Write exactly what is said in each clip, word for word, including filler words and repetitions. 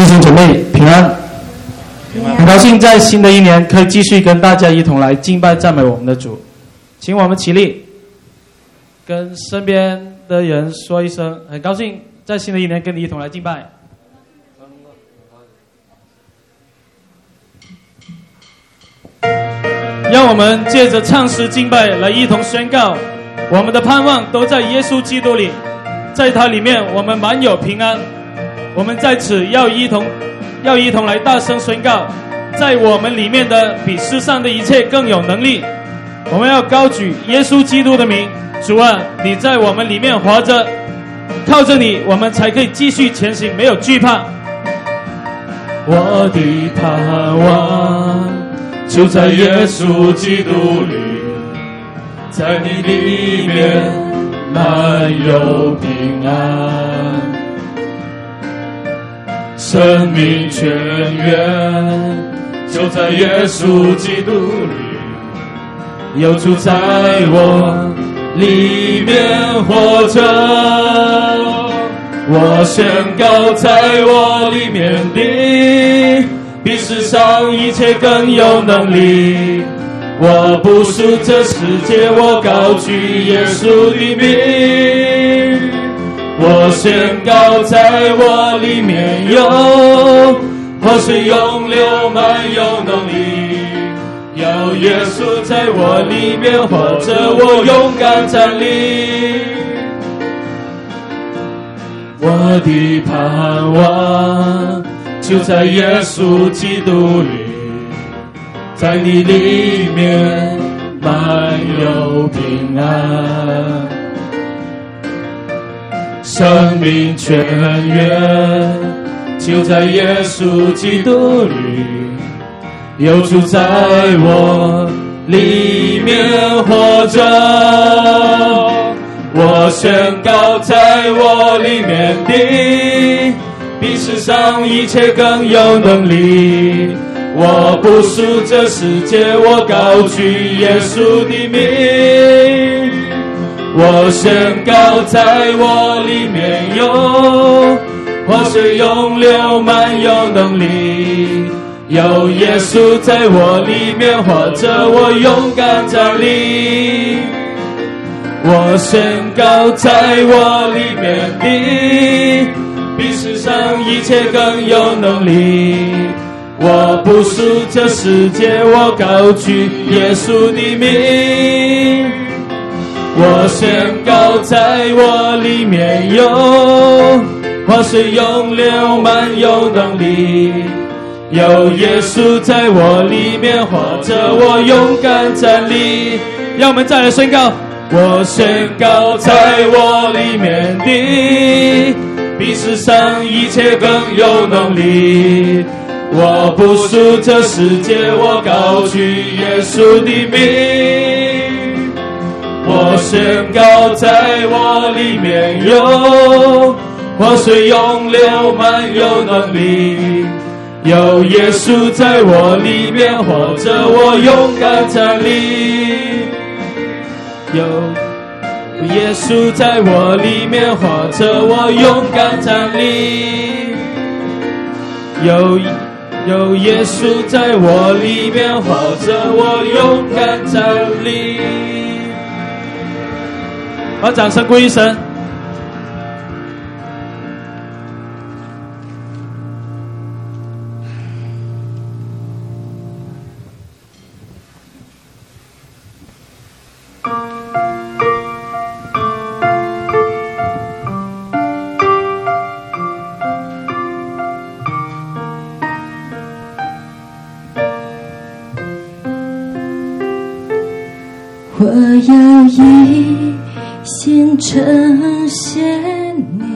弟兄姐妹平安，很高兴在新的一年可以继续跟大家一同来敬拜赞美我们的主，请我们起立，跟身边的人说一声，很高兴在新的一年跟你一同来敬拜。让我们借着唱诗敬拜来一同宣告，我们的盼望都在耶稣基督里，在他里面我们满有平安。我们在此要一同要一同来大声宣告，在我们里面的比世上的一切更有能力。我们要高举耶稣基督的名，主啊，你在我们里面活着，靠着你我们才可以继续前行，没有惧怕。 我的盼望就在耶稣基督里，在你里面满有平安，生命泉源就在耶稣基督里，有主在我里面活着。我宣告在我里面的比世上一切更有能力。我不属这世界，我高举耶稣的名。我宣告在我里面有活水涌流，满有能力。有耶稣在我里面活着，我勇敢站立。我的盼望就在耶稣基督里，在你里面满有平安，生命泉源就在耶稣基督里，有主在我里面活着。我宣告在我里面的比世上一切更有能力。我不属这世界，我高举耶稣的名。我宣告在我里面有活水涌流，满有能力。有耶稣在我里面活着，我勇敢站立。我宣告在我里面的比世上一切更有能力。我不属这世界，我高举耶稣的名。我宣告在我里面有活水涌流，满有能力。有耶稣在我里面活着，我勇敢站立。让我们再来宣告，我宣告在我里面的比世上一切更有能力。我不属这世界，我高举耶稣的名。我宣告在我里面有活水涌流，满有能力。有耶稣在我里面活着，我勇敢站立。有耶稣在我里面活着，我勇敢站立。有有耶稣在我里面活着，我勇敢站立。把掌声归于神。 我要一心称谢你，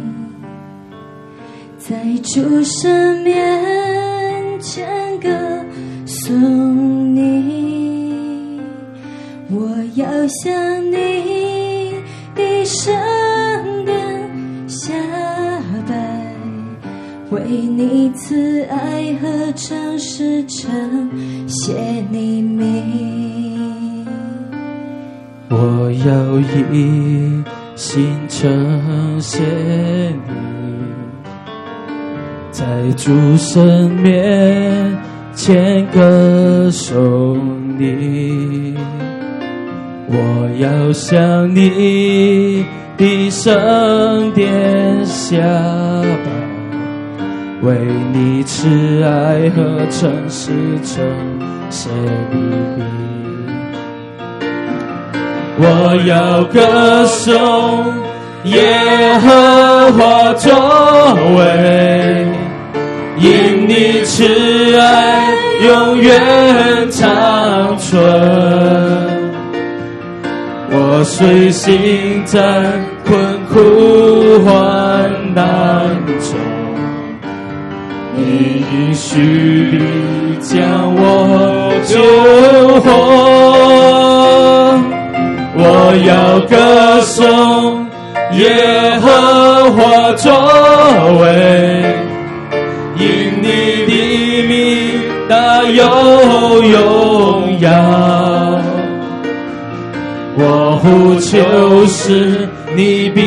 在主神面前歌颂你。我要向你的圣殿下拜，为你慈爱和诚实称谢你名。 我要一心称谢你， 在主神面前歌颂你，我要向你的圣殿下拜，为你慈爱和诚实称谢你。我要歌颂耶和华作为，因你慈爱永远长存。我虽行在困苦患难中，你应许必将我救活。我要歌颂耶和华作为，因你的名大有荣耀。我呼求时，你必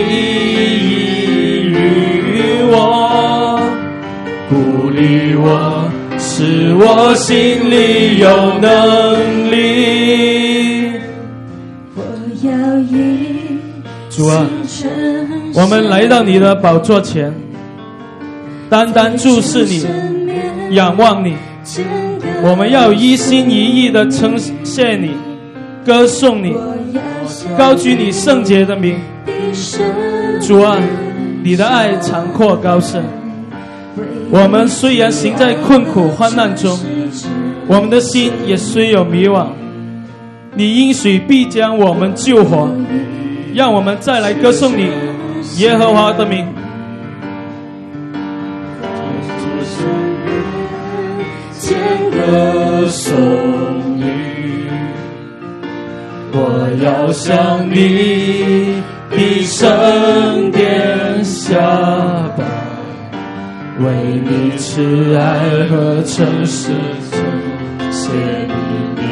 与我鼓励我，使我心里有能力。 我要以主啊，我们来到你的宝座前，单单注视你，仰望你，我们要一心一意地称谢你，歌颂你，高举你圣洁的名。主啊，你的爱长阔高深，我们虽然行在困苦患难中，我们的心也虽有迷惘，你应许必将我们救活。让我们再来歌颂你耶和华的名。 歌颂你，我要向你的圣殿下拜，为你慈爱和诚实称谢你。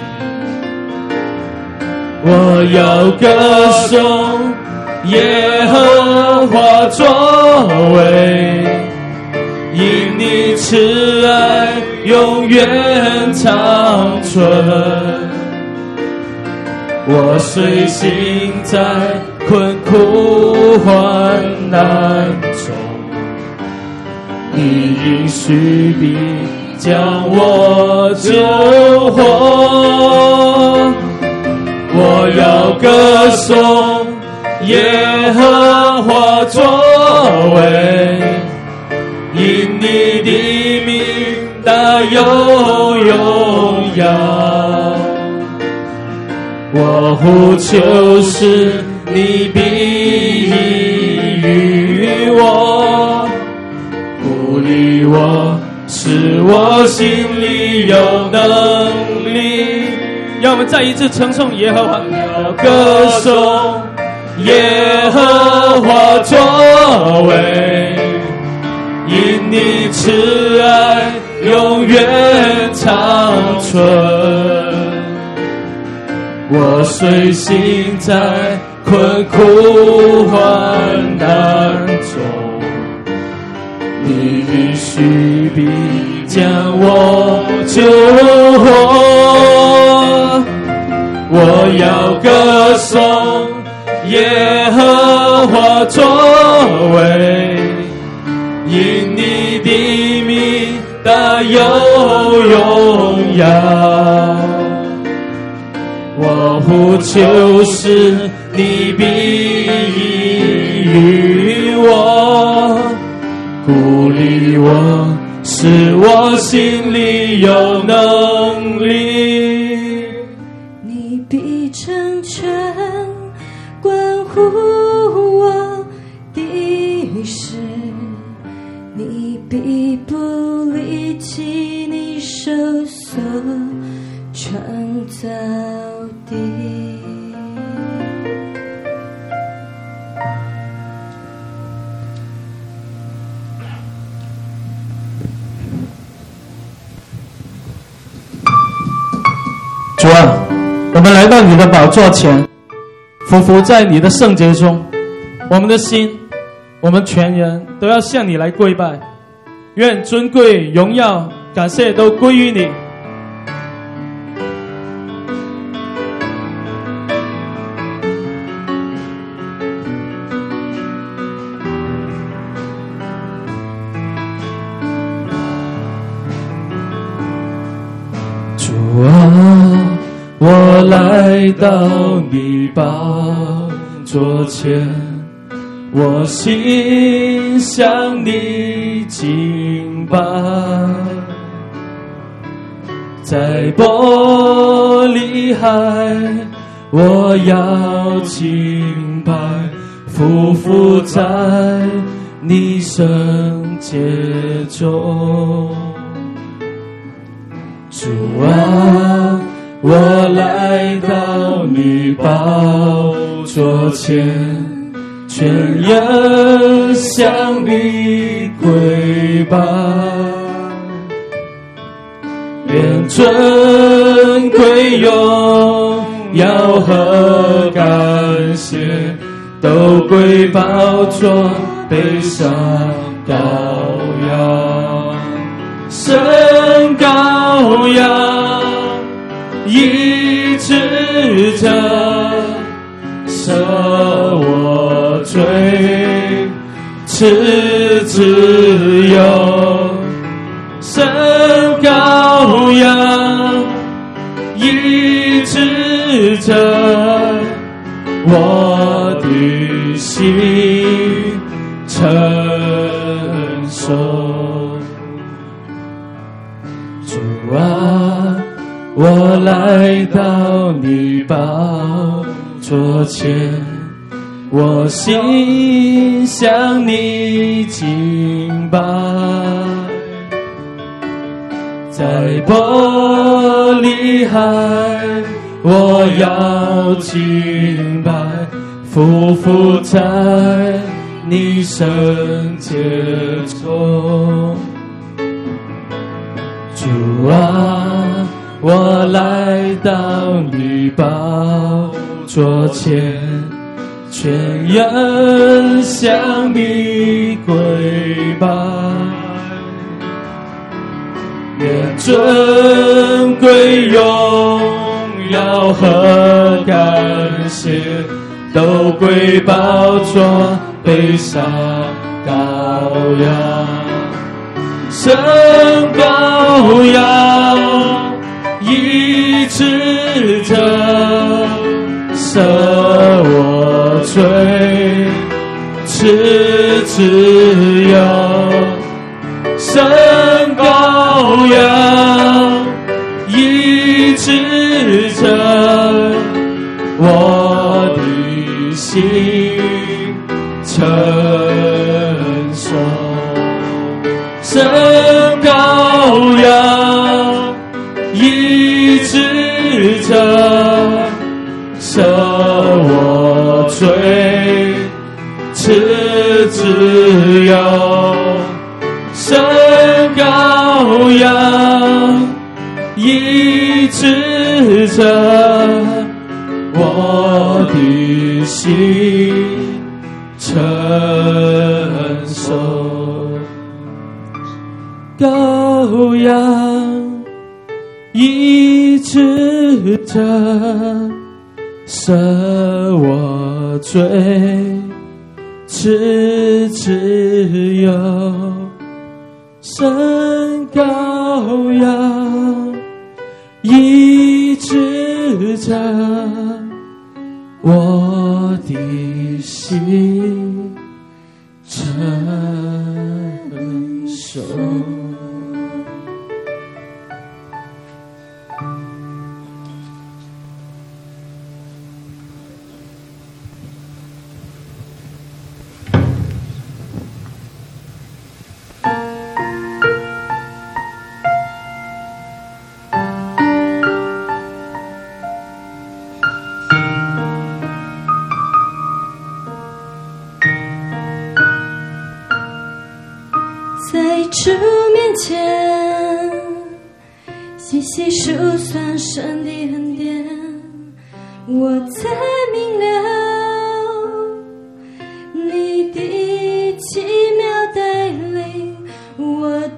我要歌颂耶和华作为，因你慈爱永远长存。我虽行在困苦患难中，你应许必将我救活。我要歌颂耶和华作为，因你的名大有荣耀。我呼求时，你必与我鼓励我，使我心里有能力。 让我们再一次称颂耶和华， 歌颂耶和华作为，因你慈爱永远长存。我虽行在困苦患难中，你应许必将我救活。我要歌颂耶和华作为，因你的名大有荣耀。我呼求时，你必与我鼓励我，使我心里有能力。 你必成全关乎我的事，你必不离弃你手所创造的。 主啊，我们来到你的宝座前，匍匐在你的圣洁中，我们的心，我们全人都要向你来跪拜， 愿尊贵、荣耀、感谢都归于你。 主啊，我来到你宝座前，我心向你敬拜，在玻璃海，我要敬拜，匍匐在你圣洁中。主啊，我来到你宝座前，全人向你跪拜，愿尊贵荣耀和感谢都归宝座背上羔羊，圣羔羊医治者赦我罪，赐自由，圣羔羊医治者我的心承受。主啊，我来到你宝座前，我心向你敬拜，在玻璃海，我要敬拜，匍匐在你圣洁中。主啊，我来到你宝座前，全人向你跪拜，愿尊贵荣耀和感谢都归宝座背上羔羊，圣羔羊医治者赦我罪，赐自由，圣羔羊医治者我的心承受，圣羔羊医治者赦我罪，赐自由，圣羔羊医治者我的心承受。羔羊医治者赦我罪，赐自由，圣羔羊医治者我的心承受。 在主面前细细数算神的恩典，我才明了你的奇妙带领，我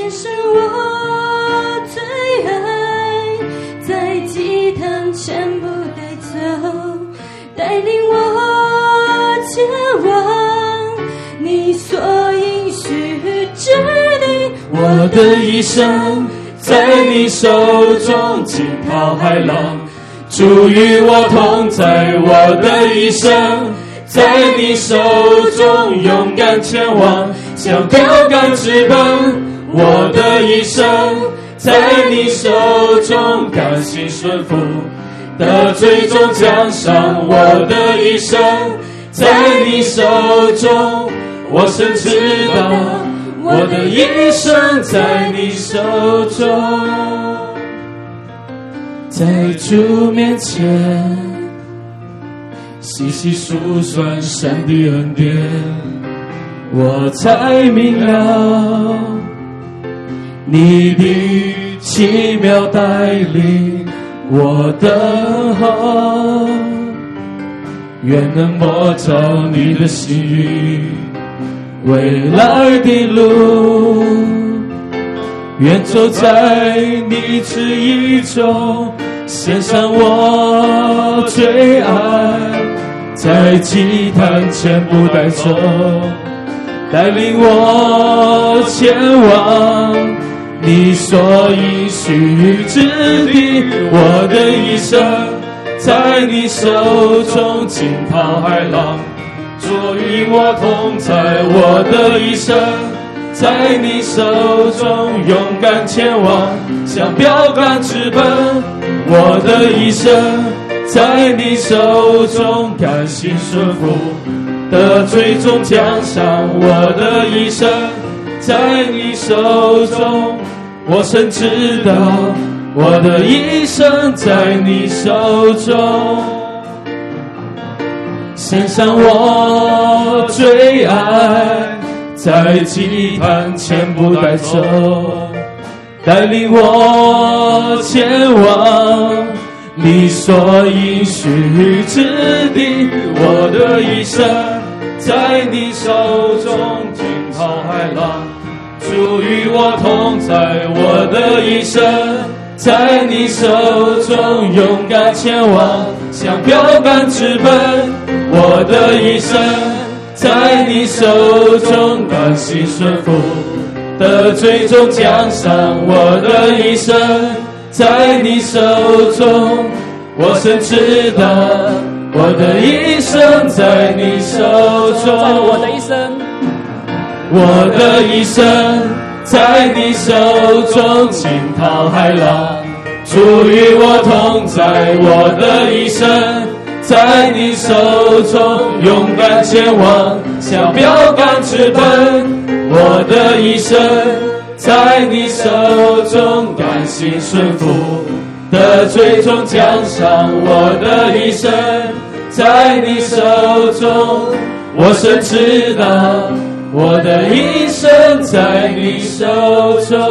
献上我最爱，在祭坛全部带走，带领我前往你所应许之地。 我的一生在你手中惊涛骇浪，主与我同在。我的一生在你手中勇敢前往，像标杆直奔。我的一生在你手中甘心顺服，得最终奖赏。我的一生在你手中，我深知道我的一生在你手中。在主面前细细数算神的恩典，我才明了你的奇妙带领。我等候，愿能摸着你的心意，未来的路，愿走在你旨意中，献上我最爱，在祭坛前不带走，带领我前往你所应许之地。我的一生在你手中惊涛骇浪，主与我同在。我的一生在你手中勇敢前往，像标杆直奔。我的一生在你手中甘心顺服，得最终奖赏。我的一生在你手中，我深知道我的一生在你手中，献上我最爱，在祭坛前不带走，带领我前往你所应许之地。我的一生在你手中惊涛骇浪，主与我同在。我的一生在你手中勇敢前往，像标杆直奔。我的一生在你手中甘心顺服，得最终奖赏。我的一生在你手中，我深知道我的一生在你手中。 我的一生我的一生在你手中惊涛骇浪，主与我同在。我的一生在你手中勇敢前往，像标杆直奔。我的一生在你手中甘心顺服，得最终奖赏。我的一生在你手中，我深知道我的一生在你手中。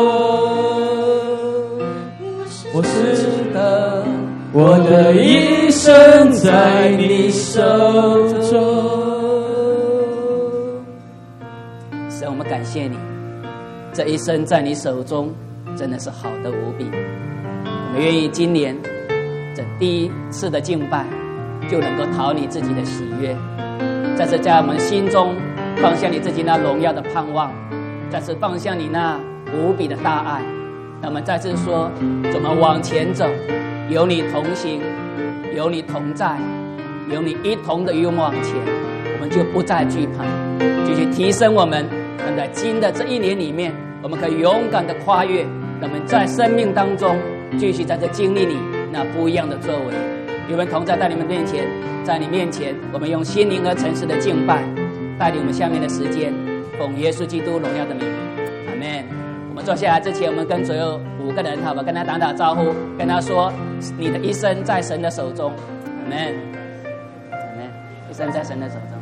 我知道我的一生在你手中。 神，我们感谢你，这一生在你手中真的是好的无比。我们愿意今年这第一次的敬拜就能够讨你自己的喜悦，再次在我们心中放下你自己那荣耀的盼望，再次放下你那无比的大爱。那么再次说，怎么往前走，有你同行，有你同在，有你一同的与我们往前，我们就不再惧怕，继续提升我们。那么在今的这一年里面，我们可以勇敢的跨越，那么在生命当中继续在这经历你那不一样的作为。有人同在在你们面前，在你面前我们用心灵和诚实的敬拜带领我们下面的时间，奉耶稣基督荣耀的名，阿们。我们坐下来之前，我们跟左右五个人好吧，跟他打打招呼，跟他说你的一生在神的手中，阿们，阿们，一生在神的手中。